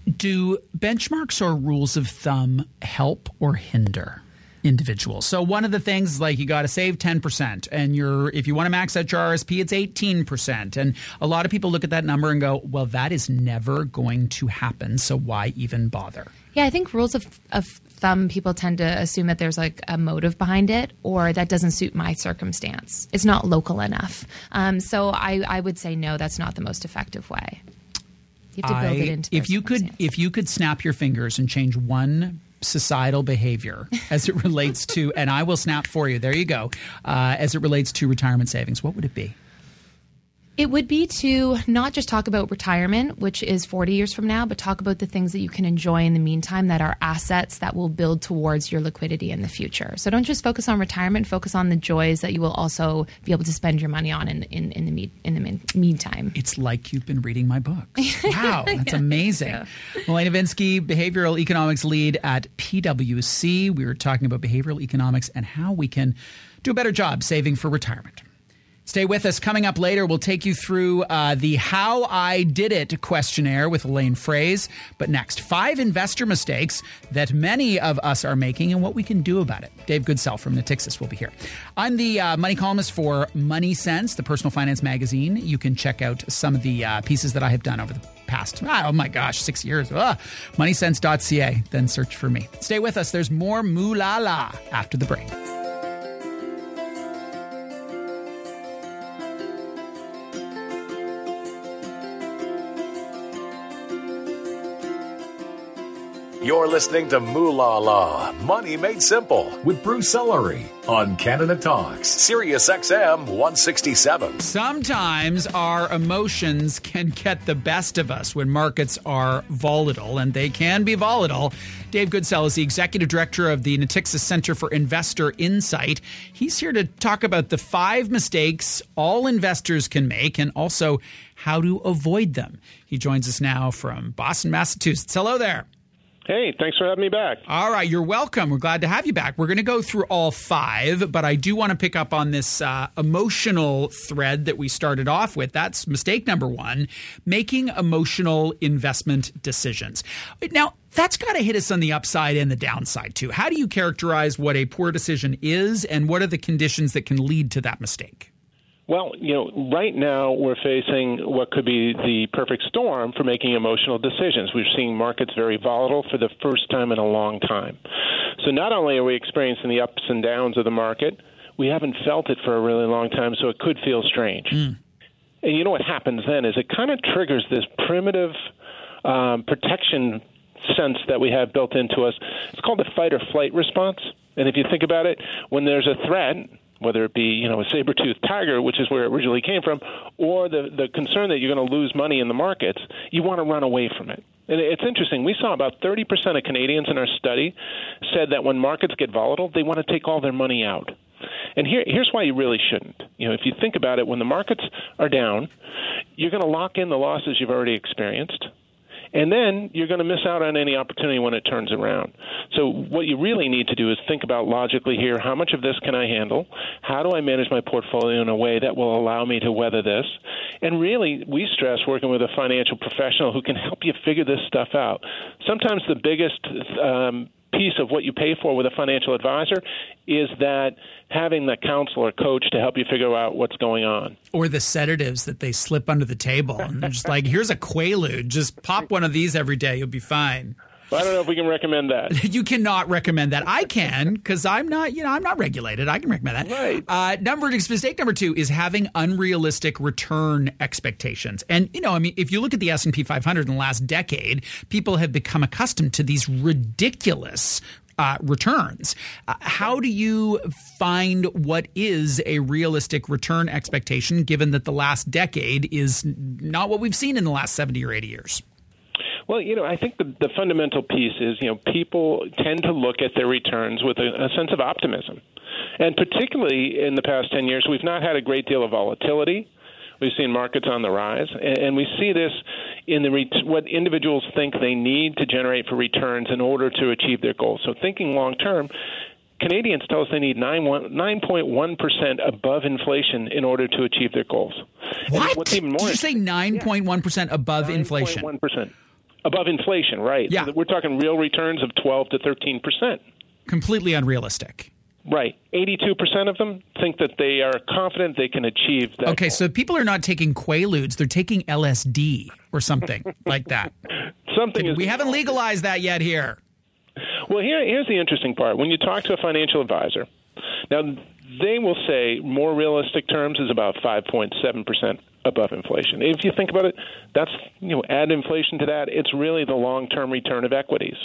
Do benchmarks or rules of thumb help or hinder individuals? So one of the things is like you got to save ten percent, and you're if you want to max out your R S P, it's eighteen percent. And a lot of people look at that number and go, well, that is never going to happen, so why even bother? Yeah, I think rules of, of thumb, people tend to assume that there's like a motive behind it, or that doesn't suit my circumstance. It's not local enough. Um, so I, I would say no, that's not the most effective way. You have to build I, it into if you could if you could snap your fingers and change one societal behavior as it relates to, and I will snap for you, there you go, uh, as it relates to retirement savings, what would it be? It would be to not just talk about retirement, which is forty years from now, but talk about the things that you can enjoy in the meantime that are assets that will build towards your liquidity in the future. So don't just focus on retirement, focus on the joys that you will also be able to spend your money on in, in, in the, me- in the mean- meantime. It's like you've been reading my books. Wow, that's yeah, amazing. Melena Vinsky, Behavioral Economics Lead at P W C. We were talking about behavioral economics and how we can do a better job saving for retirement. Stay with us. Coming up later, we'll take you through uh, the How I Did It questionnaire with Elaine Fraze. But next, five investor mistakes that many of us are making and what we can do about it. Dave Goodsell from Natixis will be here. I'm the uh, money columnist for Money Sense, the personal finance magazine. You can check out some of the uh, pieces that I have done over the past, oh my gosh, six years. Ugh. money sense dot c a. Then search for me. Stay with us. There's more Moo La La after the break. You're listening to Moo La La, Money Made Simple, with Bruce Ellery on Canada Talks, Sirius X M one sixty-seven. Sometimes our emotions can get the best of us when markets are volatile, and they can be volatile. Dave Goodsell is the executive director of the Natixis Center for Investor Insight. He's here to talk about the five mistakes all investors can make and also how to avoid them. He joins us now from Boston, Massachusetts. Hello there. Hey, thanks for having me back. All right, you're welcome. We're glad to have you back. We're going to go through all five, but I do want to pick up on this uh, emotional thread that we started off with. That's mistake number one, making emotional investment decisions. Now, that's got to hit us on the upside and the downside, too. How do you characterize what a poor decision is, and what are the conditions that can lead to that mistake? Well, you know, right now we're facing what could be the perfect storm for making emotional decisions. We're seeing markets very volatile for the first time in a long time. So not only are we experiencing the ups and downs of the market, we haven't felt it for a really long time, so it could feel strange. Mm. And you know what happens then is it kind of triggers this primitive um, protection sense that we have built into us. It's called the fight or flight response. And if you think about it, when there's a threat, whether it be, you know, a saber-toothed tiger, which is where it originally came from, or the, the concern that you're going to lose money in the markets, you want to run away from it. And it's interesting. We saw about thirty percent of Canadians in our study said that when markets get volatile, they want to take all their money out. And here, here's why you really shouldn't. You know, if you think about it, when the markets are down, you're going to lock in the losses you've already experienced. And then you're going to miss out on any opportunity when it turns around. So what you really need to do is think about logically here, how much of this can I handle? How do I manage my portfolio in a way that will allow me to weather this? And really, we stress working with a financial professional who can help you figure this stuff out. Sometimes the biggest um, piece of what you pay for with a financial advisor is that having the counselor coach to help you figure out what's going on. Or the sedatives that they slip under the table. And they're just like, here's a Quaalude. Just pop one of these every day. You'll be fine. Well, I don't know if we can recommend that. You cannot recommend that. I can, because I'm not, you know, I'm not regulated. I can recommend that. Right. Uh, number mistake number two is having unrealistic return expectations. And, you know, I mean, if you look at the S and P five hundred in the last decade, people have become accustomed to these ridiculous Uh, returns. Uh, how do you find what is a realistic return expectation, given that the last decade is not what we've seen in the last seventy or eighty years? Well, you know, I think the, the fundamental piece is, you know, people tend to look at their returns with a, a sense of optimism. And particularly in the past ten years, we've not had a great deal of volatility. We've seen markets on the rise, and, and we see this in the ret- what individuals think they need to generate for returns in order to achieve their goals. So thinking long-term, Canadians tell us they need nine point one percent above inflation in order to achieve their goals. What? And what's even more, did you say nine point one percent yeah. above inflation? nine point one percent above inflation, right. Yeah. So we're talking real returns of twelve to thirteen percent. Completely unrealistic. Right. eighty-two percent of them think that they are confident they can achieve that. Okay, goal. so people are not taking Quaaludes. They're taking L S D or something like that. Something is we haven't legalized that yet here. Well, here, here's the interesting part. When you talk to a financial advisor, now they will say more realistic terms is about five point seven percent above inflation. If you think about it, that's, you know, add inflation to that, it's really the long-term return of equities.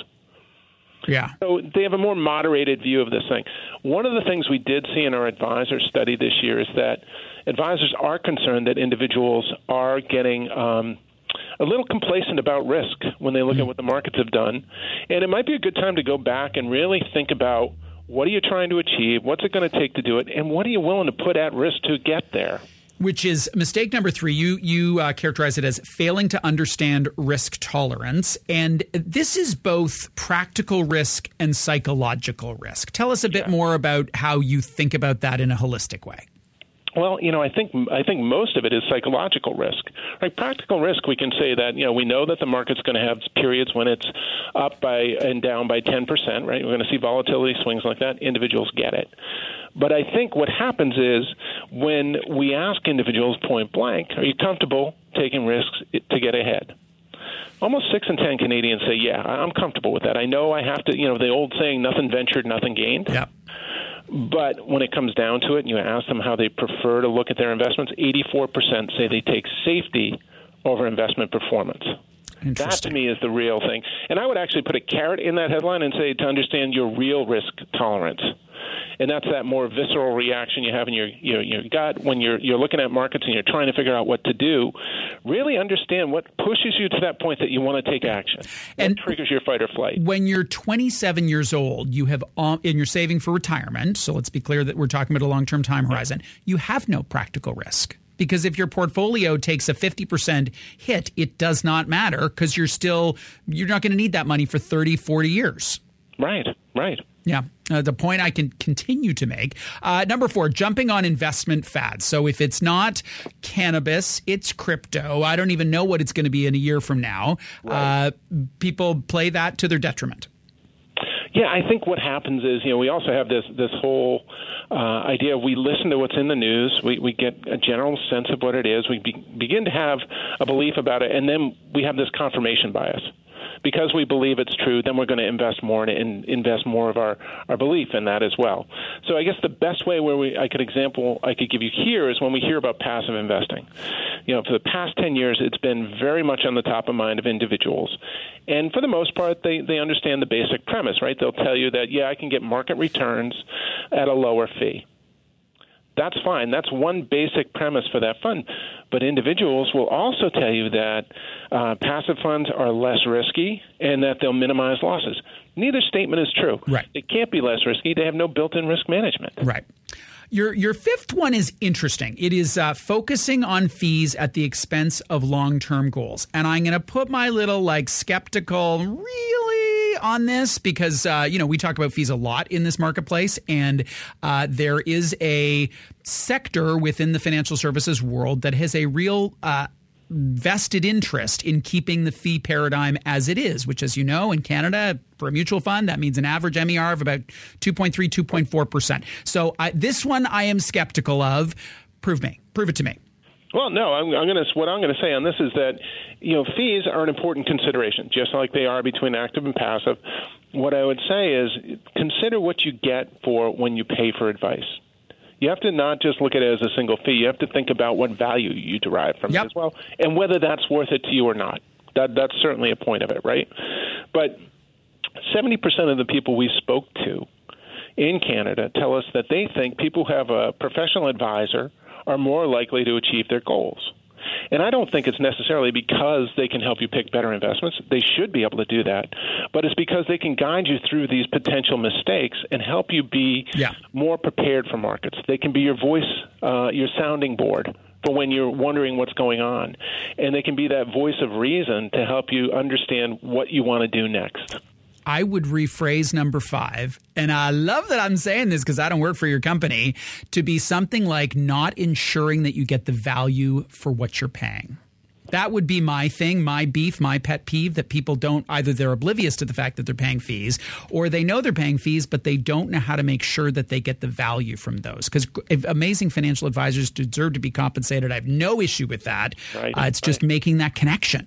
Yeah. So they have a more moderated view of this thing. One of the things we did see in our advisor study this year is that advisors are concerned that individuals are getting um, a little complacent about risk when they look mm-hmm. at what the markets have done. And it might be a good time to go back and really think about, what are you trying to achieve? What's it going to take to do it? And what are you willing to put at risk to get there? Which is mistake number three. You you uh, characterize it as failing to understand risk tolerance. And this is both practical risk and psychological risk. Tell us a bit yeah. more about how you think about that in a holistic way. Well, you know, I think I think most of it is psychological risk. Like practical risk, we can say that, you know, we know that the market's going to have periods when it's up by and down by ten percent, right? We're going to see volatility swings like that. Individuals get it. But I think what happens is when we ask individuals point blank, are you comfortable taking risks to get ahead? Almost six in ten Canadians say, yeah, I'm comfortable with that. I know I have to, you know, the old saying, nothing ventured, nothing gained. Yeah. But when it comes down to it and you ask them how they prefer to look at their investments, eighty-four percent say they take safety over investment performance. That, to me, is the real thing. And I would actually put a caret in that headline and say to understand your real risk tolerance. And that's that more visceral reaction you have in your, your your gut when you're you're looking at markets and you're trying to figure out what to do. Really understand what pushes you to that point that you want to take action. And what triggers your fight or flight. When you're twenty-seven years old, you have um, and you're saving for retirement. So let's be clear that we're talking about a long-term time horizon. You have no practical risk. Because if your portfolio takes a fifty percent hit, it does not matter because you're still, you're not going to need that money for thirty, forty years. Right, right. Yeah, uh, the point I can continue to make. Uh, number four, jumping on investment fads. So if it's not cannabis, it's crypto. I don't even know what it's going to be in a year from now. Right. Uh, people play that to their detriment. Yeah, I think what happens is, you know, we also have this this whole uh, idea. We listen to what's in the news. We, we get a general sense of what it is. We be, begin to have a belief about it, and then we have this confirmation bias. Because we believe it's true, then we're going to invest more and invest more of our, our belief in that as well. So I guess the best way where we I could example I could give you here is when we hear about passive investing. You know, for the past ten years, it's been very much on the top of mind of individuals. And for the most part, they, they understand the basic premise, right? They'll tell you that, yeah, I can get market returns at a lower fee. That's fine. That's one basic premise for that fund. But individuals will also tell you that uh, passive funds are less risky and that they'll minimize losses. Neither statement is true. Right. They can't be less risky. They have no built-in risk management. Right. Your your fifth one is interesting. It is uh, focusing on fees at the expense of long-term goals. And I'm going to put my little like skeptical really on this because, uh, you know, we talk about fees a lot in this marketplace. And uh, there is a sector within the financial services world that has a real uh vested interest in keeping the fee paradigm as it is, which, as you know, in Canada, for a mutual fund, that means an average M E R of about two point three, two point four percent. So I, this one I am skeptical of. Prove me. Prove it to me. Well, no, I'm, I'm going to. What I'm going to say on this is that, you know, fees are an important consideration, just like they are between active and passive. What I would say is consider what you get for when you pay for advice. You have to not just look at it as a single fee. You have to think about what value you derive from yep. it as well, and whether that's worth it to you or not. That that's certainly a point of it, right? But seventy percent of the people we spoke to in Canada tell us that they think people who have a professional advisor are more likely to achieve their goals. And I don't think it's necessarily because they can help you pick better investments. They should be able to do that. But it's because they can guide you through these potential mistakes and help you be yeah. more prepared for markets. They can be your voice, uh, your sounding board for when you're wondering what's going on. And they can be that voice of reason to help you understand what you want to do next. I would rephrase number five, and I love that I'm saying this because I don't work for your company, to be something like not ensuring that you get the value for what you're paying. That would be my thing, my beef, my pet peeve, that people don't, either they're oblivious to the fact that they're paying fees, or they know they're paying fees, but they don't know how to make sure that they get the value from those. Because amazing financial advisors deserve to be compensated. I have no issue with that. Right, uh, it's right. just making that connection.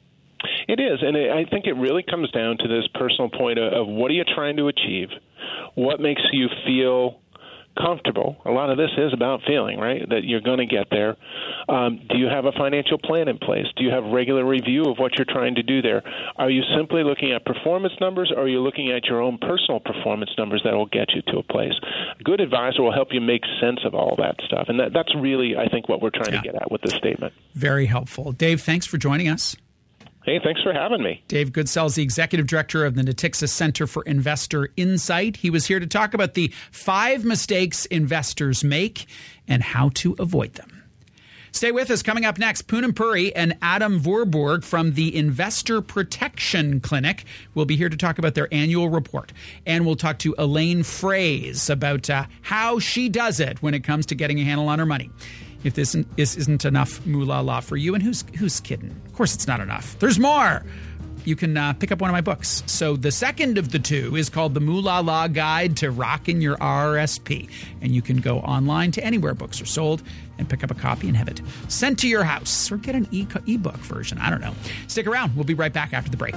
It is, and I think it really comes down to this personal point of, of what are you trying to achieve? What makes you feel comfortable? A lot of this is about feeling, right, that you're going to get there. Um, do you have a financial plan in place? Do you have regular review of what you're trying to do there? Are you simply looking at performance numbers, or are you looking at your own personal performance numbers that will get you to a place? A good advisor will help you make sense of all that stuff, and that, that's really, I think, what we're trying yeah. to get at with this statement. Very helpful. Dave, thanks for joining us. Hey, thanks for having me. Dave Goodsell is the executive director of the Natixis Center for Investor Insight. He was here to talk about the five mistakes investors make and how to avoid them. Stay with us. Coming up next, Poonam Puri and Adam Voorburg from the Investor Protection Clinic will be here to talk about their annual report. And we'll talk to Elaine Fraze about uh, how she does it when it comes to getting a handle on her money. If this isn't, this isn't enough moolah la for you, and who's who's kidding? Of course it's not enough. There's more. You can uh, pick up one of my books. So the second of the two is called The Moolah La Guide to Rockin' Your R R S P. And you can go online to anywhere books are sold and pick up a copy and have it sent to your house, or get an e- ebook version. I don't know. Stick around. We'll be right back after the break.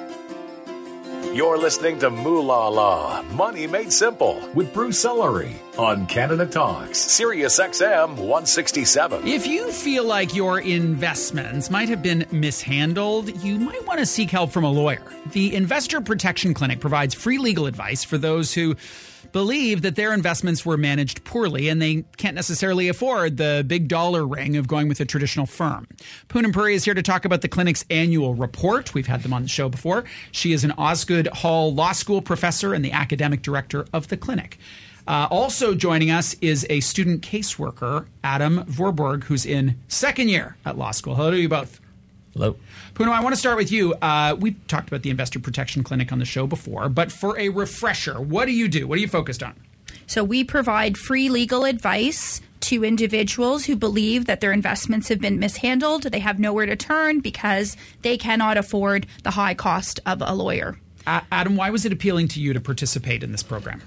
You're listening to Moolah La, Money Made Simple with Bruce Sellery on Canada Talks, Sirius X M one sixty-seven. If you feel like your investments might have been mishandled, you might want to seek help from a lawyer. The Investor Protection Clinic provides free legal advice for those who believe that their investments were managed poorly and they can't necessarily afford the big dollar ring of going with a traditional firm. Poonam Puri is here to talk about the clinic's annual report. We've had them on the show before. She is an Osgoode Hall Law School professor and the academic director of the clinic. Uh, also joining us is a student caseworker, Adam Voorborg, who's in second year at law school. Hello to you both. Hello. Poonam, I want to start with you. Uh, we've talked about the Investor Protection Clinic on the show before, but for a refresher, what do you do? What are you focused on? So we provide free legal advice to individuals who believe that their investments have been mishandled. They have nowhere to turn because they cannot afford the high cost of a lawyer. Uh, Adam, why was it appealing to you to participate in this program?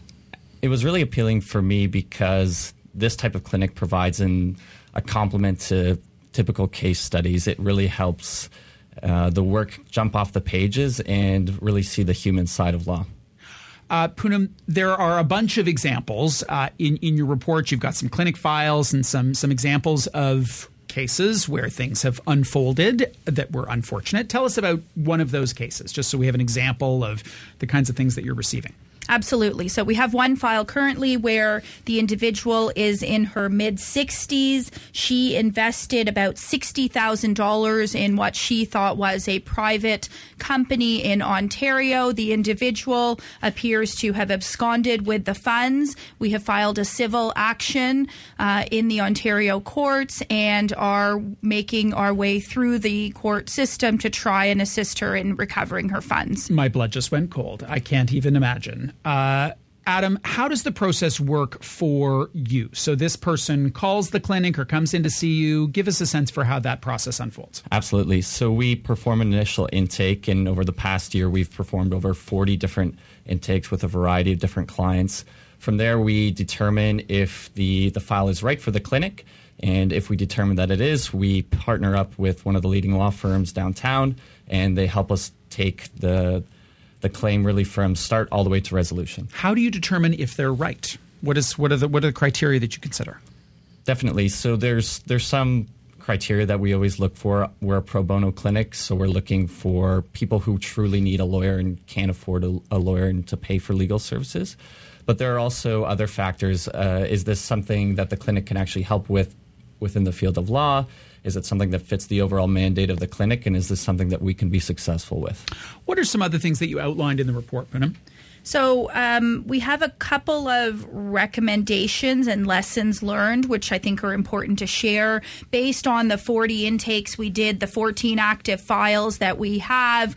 It was really appealing for me because this type of clinic provides an, a complement to typical case studies. It really helps uh, the work jump off the pages and really see the human side of law. Uh, Poonam, there are a bunch of examples uh, in in your report. You've got some clinic files and some some examples of cases where things have unfolded that were unfortunate. Tell us about one of those cases, just so we have an example of the kinds of things that you're receiving. Absolutely. So we have one file currently where the individual is in her mid-sixties. She invested about sixty thousand dollars in what she thought was a private company in Ontario. The individual appears to have absconded with the funds. We have filed a civil action uh, in the Ontario courts and are making our way through the court system to try and assist her in recovering her funds. My blood just went cold. I can't even imagine. Uh, Adam, how does the process work for you? So this person calls the clinic or comes in to see you. Give us a sense for how that process unfolds. Absolutely. So we perform an initial intake, and over the past year, we've performed over forty different intakes with a variety of different clients. From there, we determine if the, the file is right for the clinic. And if we determine that it is, we partner up with one of the leading law firms downtown, and they help us take the the claim really from start all the way to resolution. How do you determine if they're right? What is what are the what are the criteria that you consider? Definitely. So there's there's some criteria that we always look for. We're a pro bono clinic, so we're looking for people who truly need a lawyer and can't afford a, a lawyer and to pay for legal services. But there are also other factors. Uh, is this something that the clinic can actually help with within the field of law? Is it something that fits the overall mandate of the clinic? And is this something that we can be successful with? What are some other things that you outlined in the report, Poonam? So um, we have a couple of recommendations and lessons learned, which I think are important to share. Based on the forty intakes we did, the fourteen active files that we have,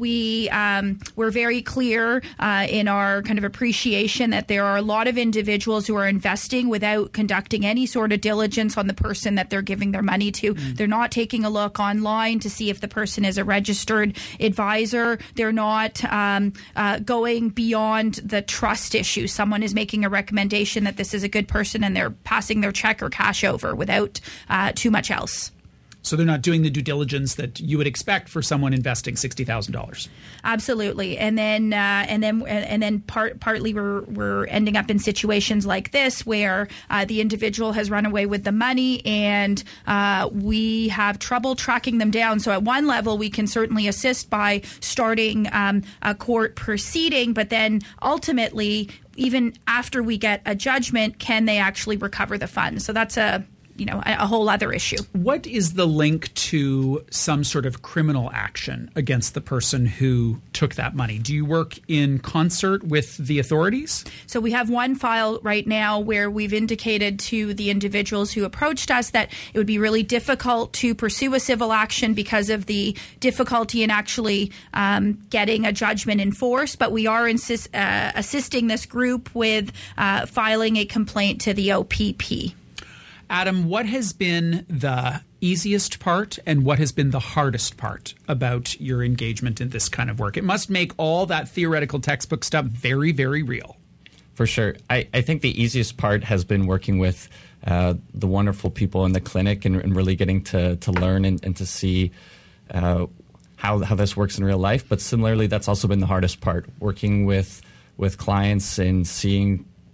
we um, were very clear uh, in our kind of appreciation that there are a lot of individuals who are investing without conducting any sort of diligence on the person that they're giving their money to. Mm. They're not taking a look online to see if the person is a registered advisor. They're not um, uh, going beyond the trust issue. Someone is making a recommendation that this is a good person and they're passing their check or cash over without uh, too much else. So they're not doing the due diligence that you would expect for someone investing sixty thousand dollars. Absolutely, and then uh, and then and then part, partly we're we're ending up in situations like this where uh, the individual has run away with the money, and uh, we have trouble tracking them down. So at one level, we can certainly assist by starting um, a court proceeding, but then ultimately, even after we get a judgment, can they actually recover the funds? So that's a you know, a, a whole other issue. What is the link to some sort of criminal action against the person who took that money? Do you work in concert with the authorities? So we have one file right now where we've indicated to the individuals who approached us that it would be really difficult to pursue a civil action because of the difficulty in actually um, getting a judgment enforced. But we are insist, uh, assisting this group with uh, filing a complaint to the O P P. Adam, what has been the easiest part and what has been the hardest part about your engagement in this kind of work? It must make all that theoretical textbook stuff very, very real. For sure. I, I think the easiest part has been working with uh, the wonderful people in the clinic and, and really getting to, to learn and, and to see uh, how, how this works in real life. But similarly, that's also been the hardest part, working with, with clients and seeing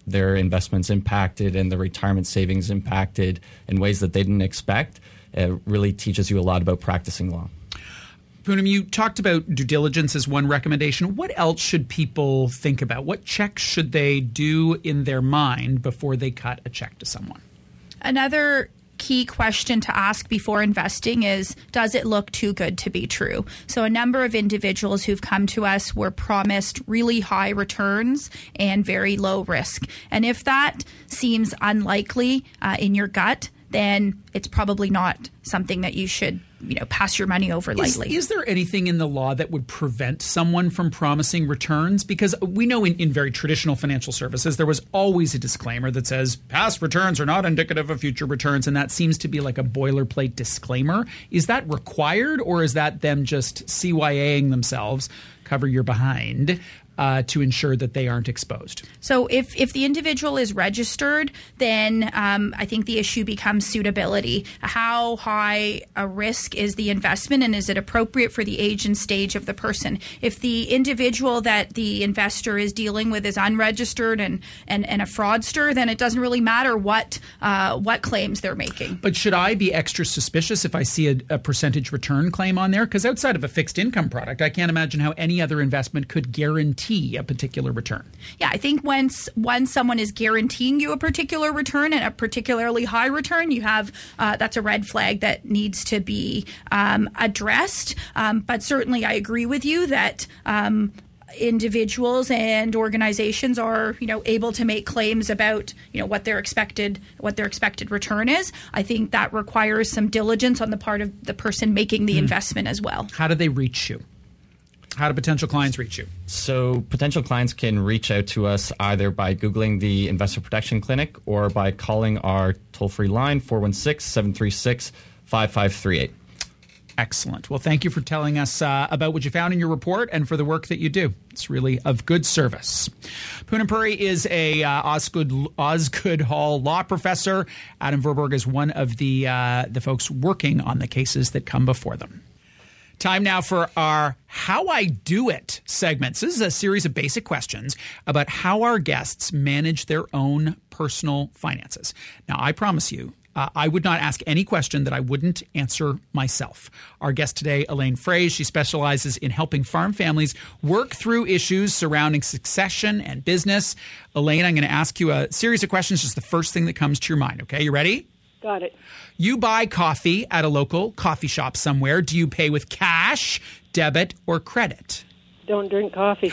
their investments impacted and their retirement savings impacted in ways that they didn't expect. It really teaches you a lot about practicing law. Poonam, you talked about due diligence as one recommendation. What else should people think about? What checks should they do in their mind before they cut a check to someone? Another key question to ask before investing is, does it look too good to be true? So a number of individuals who've come to us were promised really high returns and very low risk. And if that seems unlikely uh, in your gut, then it's probably not something that you should, you know, pass your money over lightly. Is, is there anything in the law that would prevent someone from promising returns? Because we know in, in very traditional financial services, there was always a disclaimer that says past returns are not indicative of future returns, and that seems to be like a boilerplate disclaimer. Is that required, or is that them just C Y A-ing themselves, cover your behind, Uh, to ensure that they aren't exposed? So if, if the individual is registered, then um, I think the issue becomes suitability. How high a risk is the investment, and is it appropriate for the age and stage of the person? If the individual that the investor is dealing with is unregistered and, and, and a fraudster, then it doesn't really matter what uh, what claims they're making. But should I be extra suspicious if I see a, a percentage return claim on there? Because outside of a fixed income product, I can't imagine how any other investment could guarantee a particular return. Yeah, I think once once someone is guaranteeing you a particular return and a particularly high return, you have uh, that's a red flag that needs to be um, addressed. Um, but certainly, I agree with you that Um, individuals and organizations are, you know, able to make claims about, you know, what their expected what their expected return is. I think that requires some diligence on the part of the person making the mm. investment as well. How do they reach you? How do potential clients reach you? So potential clients can reach out to us either by Googling the Investor Protection Clinic or by calling our toll-free line, four one six, seven three six, five five three eight. Excellent. Well, thank you for telling us uh, about what you found in your report and for the work that you do. It's really of good service. Poonam Puri is a uh, Osgood, Osgood Hall law professor. Adam Verburg is one of the uh, the folks working on the cases that come before them. Time now for our How I Do It segments. This is a series of basic questions about how our guests manage their own personal finances. Now, I promise you, uh, I would not ask any question that I wouldn't answer myself. Our guest today, Elaine Fraze, she specializes in helping farm families work through issues surrounding succession and business. Elaine, I'm going to ask you a series of questions, just the first thing that comes to your mind. Okay, you ready? Got it. You buy coffee at a local coffee shop somewhere. Do you pay with cash, debit, or credit? Don't drink coffee.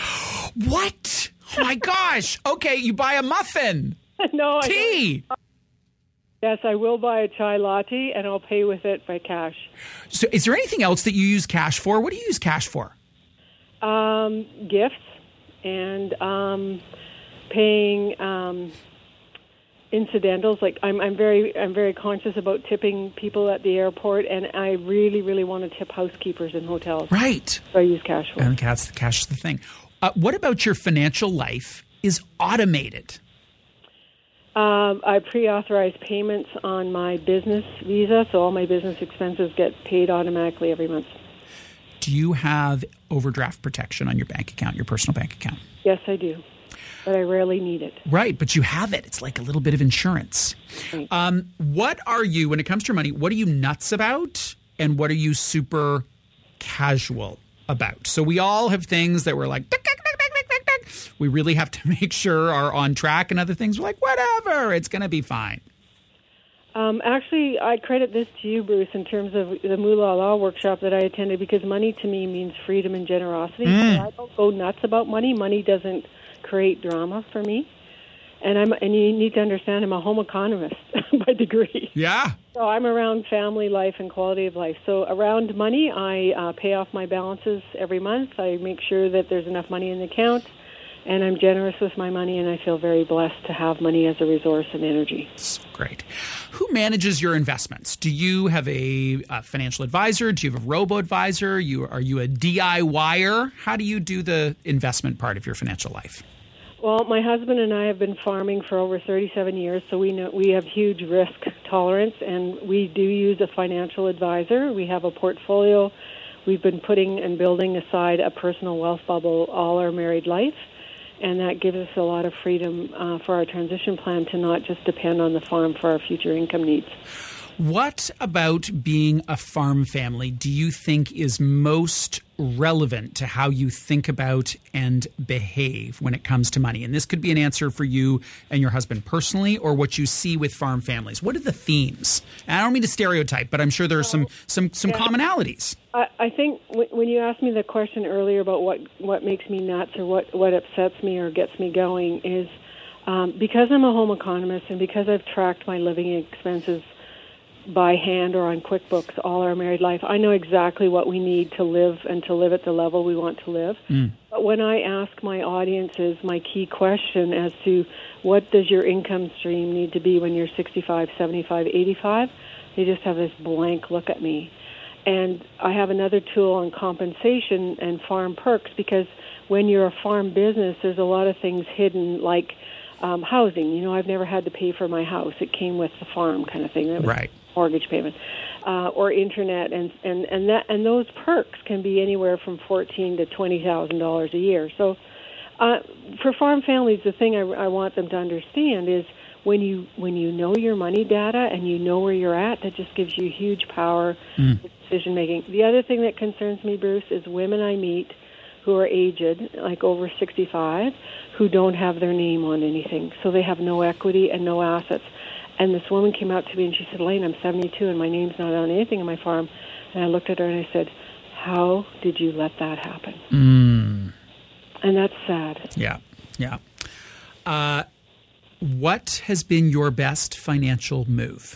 What? Oh, my gosh. Okay, you buy a muffin. No, I Tea. don't. Yes, I will buy a chai latte, and I'll pay with it by cash. So is there anything else that you use cash for? What do you use cash for? Um, gifts and um, paying... Um, incidentals. Like I'm, I'm very, I'm very conscious about tipping people at the airport, and I really, really want to tip housekeepers in hotels. Right. So I use cash for. And cash, cash is the thing. Uh, what about your financial life is automated? Um, I pre-authorize payments on my business visa, so all my business expenses get paid automatically every month. Do you have overdraft protection on your bank account, your personal bank account? Yes, I do. But I rarely need it. Right, but you have it. It's like a little bit of insurance. Right. Um, what are you, when it comes to your money, what are you nuts about, and what are you super casual about? So we all have things that we're like, tick, tick, tick, tick, tick, tick. We really have to make sure are on track, and other things we're like, whatever, it's going to be fine. Um, actually, I credit this to you, Bruce, in terms of the Moolah Law workshop that I attended, because money to me means freedom and generosity. Mm. So I don't go nuts about money. Money doesn't create drama for me, and I'm and you need to understand I'm a home economist by degree. Yeah. So I'm around family life and quality of life. So around money, I uh, pay off my balances every month. I make sure that there's enough money in the account, and I'm generous with my money, and I feel very blessed to have money as a resource and energy. So great. Who manages your investments? Do you have a, a financial advisor? Do you have a robo-advisor? You, are you a D I Y er? How do you do the investment part of your financial life? Well, my husband and I have been farming for over thirty-seven years, so we know we have huge risk tolerance, and we do use a financial advisor. We have a portfolio. We've been putting and building aside a personal wealth bubble all our married life, And that gives us a lot of freedom uh, for our transition plan to not just depend on the farm for our future income needs. What about being a farm family do you think is most relevant to how you think about and behave when it comes to money? And this could be an answer for you and your husband personally, or what you see with farm families. What are the themes? And I don't mean to stereotype, but I'm sure there are some some some yeah. commonalities. I, I think w- when you asked me the question earlier about what, what makes me nuts or what, what upsets me or gets me going is um, because I'm a home economist and because I've tracked my living expenses by hand or on QuickBooks all our married life, I know exactly what we need to live and to live at the level we want to live. Mm. But when I ask my audiences my key question as to what does your income stream need to be when you're sixty-five, seventy-five, eighty-five, they just have this blank look at me. And I have another tool on compensation and farm perks, because when you're a farm business, there's a lot of things hidden, like um, housing. You know, I've never had to pay for my house. It came with the farm kind of thing. That was right. Mortgage payment, uh, or internet, and and and that and those perks can be anywhere from fourteen to twenty thousand dollars a year. So, uh, for farm families, the thing I, I want them to understand is when you when you know your money data and you know where you're at, that just gives you huge power mm. decision making. The other thing that concerns me, Bruce, is women I meet who are aged, like over sixty-five, who don't have their name on anything, so they have no equity and no assets. And this woman came out to me and she said, Elaine, I'm seventy-two and my name's not on anything in my farm. And I looked at her and I said, how did you let that happen? Mm. And that's sad. Yeah, yeah. Uh, what has been your best financial move?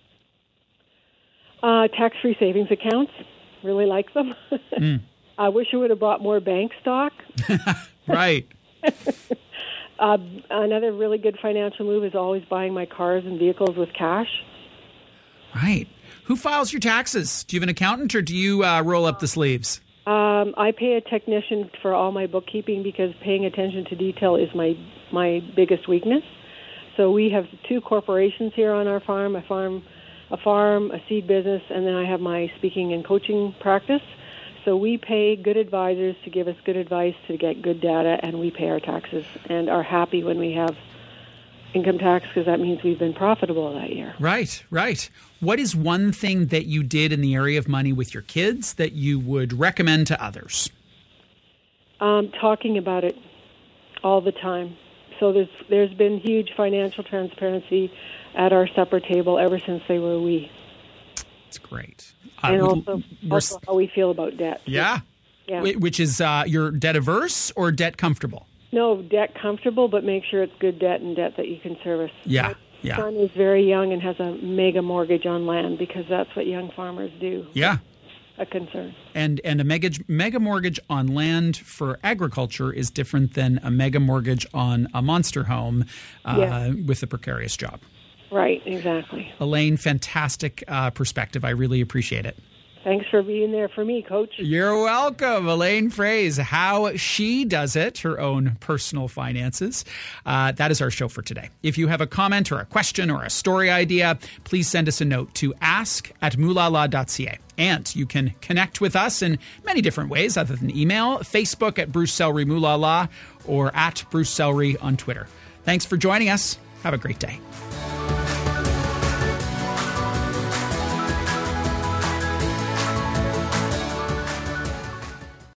Uh, tax-free savings accounts. Really like them. Mm. I wish I would have bought more bank stock. Right. Uh, another really good financial move is always buying my cars and vehicles with cash. Right. Who files your taxes? Do you have an accountant, or do you uh, roll up the sleeves? Um, I pay a technician for all my bookkeeping, because paying attention to detail is my, my biggest weakness. So we have two corporations here on our farm, a farm, a farm, a seed business, and then I have my speaking and coaching practice. So we pay good advisors to give us good advice to get good data, and we pay our taxes and are happy when we have income tax, because that means we've been profitable that year. Right, right. What is one thing that you did in the area of money with your kids that you would recommend to others? Um, talking about it all the time. So there's there's been huge financial transparency at our supper table ever since they were wee. That's great. Uh, and also, also how we feel about debt. Yeah? Yeah. Which is, uh, you're debt averse or debt comfortable? No, debt comfortable, but make sure it's good debt and debt that you can service. Yeah, My yeah. son is very young and has a mega mortgage on land, because that's what young farmers do. Yeah. A concern. And and a mega, mega mortgage on land for agriculture is different than a mega mortgage on a monster home uh, yeah. with a precarious job. Right, exactly. Elaine, fantastic uh, perspective. I really appreciate it. Thanks for being there for me, Coach. You're welcome. Elaine Froese, how she does it, her own personal finances. Uh, that is our show for today. If you have a comment or a question or a story idea, please send us a note to ask at moolala dot c a. And you can connect with us in many different ways other than email, Facebook at Bruce Sellery Moolala, or at Bruce Sellery on Twitter. Thanks for joining us. Have a great day.